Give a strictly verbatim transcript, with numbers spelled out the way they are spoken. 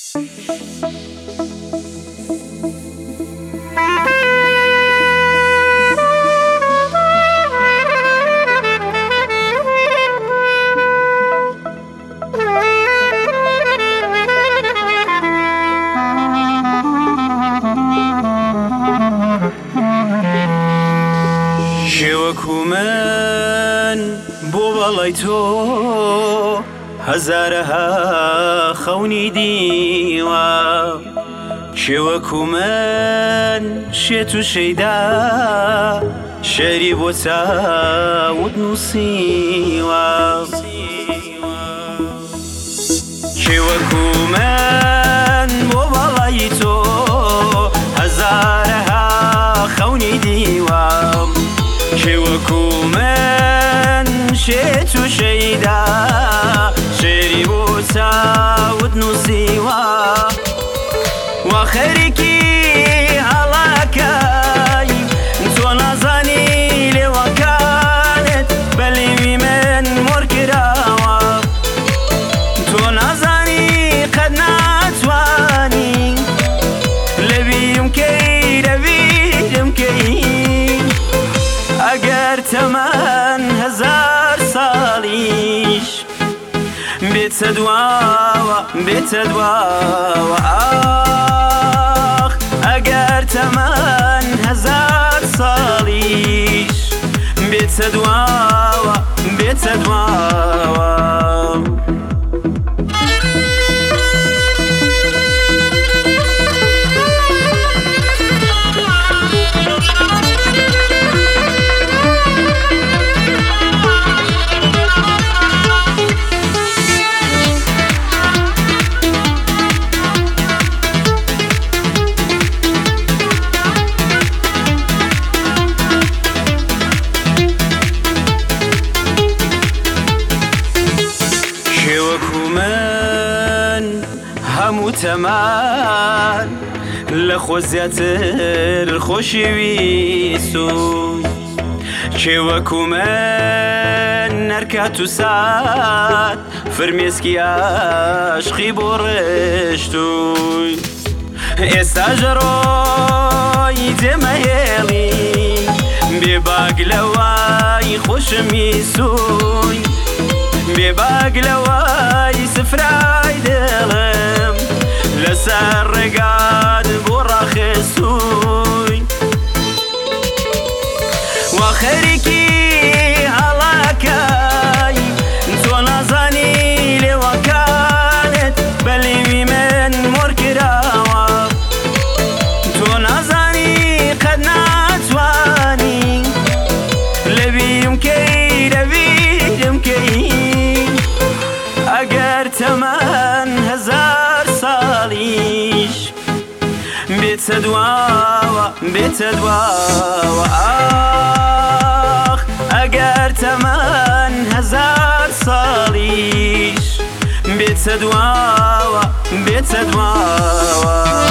شێوەکو من بۆ بەڵای تۆ هەزارەها خەونی دیوە، شێوەکو من شێت و شەیدا شێری بۆ چاوت نووسیوە، شێوەکو من بۆ بەڵای تۆ هەزارەها خەونی دیوە، شێوەکو من شێت و شەیدا شێری بۆ چاوت نووسیوە، وا خەریکی هەڵاکای تۆ نازانی لێوەکانت بەلیوی من مۆر کراوە، تۆ نازانی قەت ناتوانی لەبیرم کەی لەبیرم کەی، ئەگەر تەمەن هەزار ساڵیش بێتە دواوە بێتە دواوە، ئاخ ئەگەر تەمەن هەزار ساڵیش بێتە دواوە بێتە دواوە. شێوەکو من هەموو تەمان لە خۆ زیاتر خۆشی ویستووی، شێوەکو من نەرکات و سات فرمێسکی عاشقی بۆ ڕێشتووی، ئێستاژ ڕۆی دێمەهێڵی بێباگ لەوای خۆشم ویستووی، بێباگ لەوای سفرای دڵم لەسەر ڕێگات بۆ ڕاخێستووی، وا خەریکی هەڵاکای تۆ نازانی لێوەکانت بەلیوی من مۆر کراوە، تۆ نازانی قەت ناتوانی لەبیرم کەی لەبیرم کەی، ئەگەر تەمەن هەزار ساڵیش بێتە دواوە بێتە دواوە، ئاخ ئەگەر تەمەن هەزار ساڵیش بێتە دواوە بێتە دواوە.